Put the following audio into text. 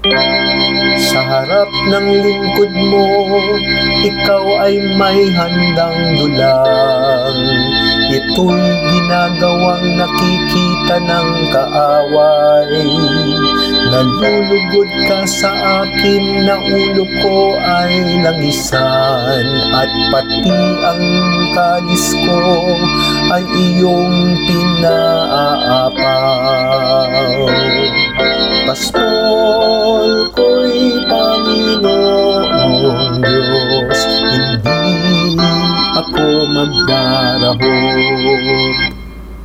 Sa harap ng lingkod mo, ikaw ay may handang dulang. Ito'y ginagawang nakikita ng kaaway. Nalulugod ka sa akin na ulo ko ay langisan, at pati ang kalis ko ay iyong pinaapaw. Pastor,